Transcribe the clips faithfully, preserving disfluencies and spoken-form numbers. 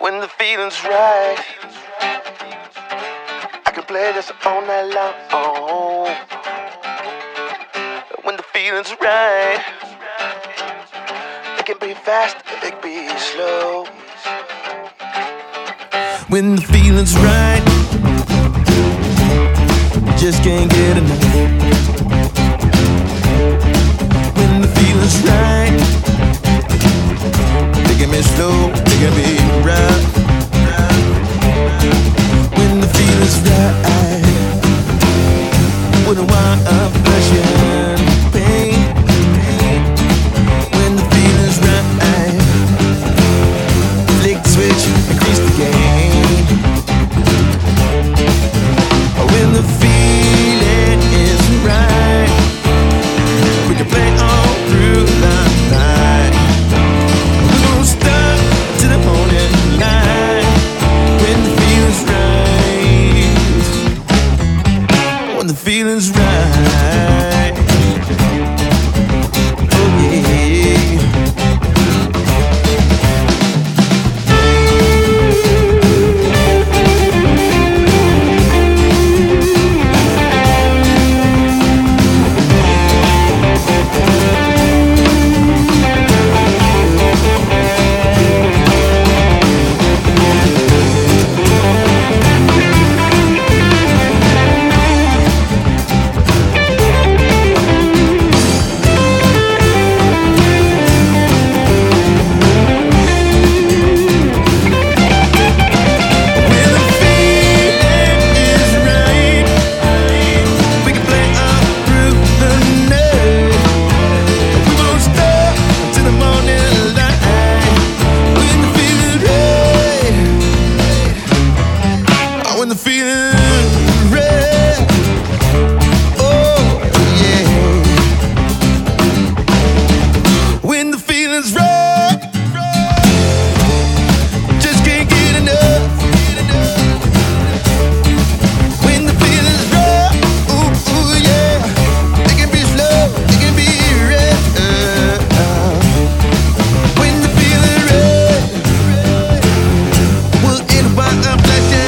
When the feeling's right, I can play this all night long. When the feeling's right, it can be fast, it can be slow. When the feeling's right, just can't get enough. When the feeling's right, it can be slow, it can be rough. When the feeling's right, wouldn't want a passion, pain. When the feeling's right, flick the switch, increase the gain. When the feeling is right, we can play all through the night. We won't stop till the morning light. When the feeling's right, when the feeling's right, oh yeah. When the feeling's right, oh yeah. When the feeling's right, just can't get enough. When the feeling's right, ooh, ooh yeah. It can be slow, it can be rough. When the feeling's right, well, anybody I'm flashing.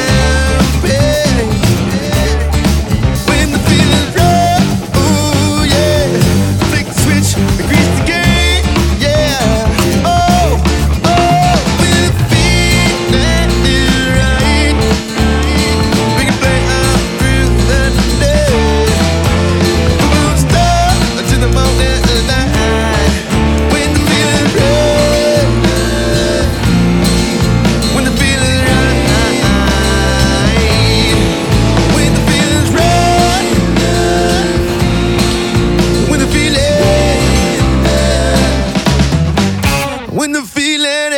When the feeling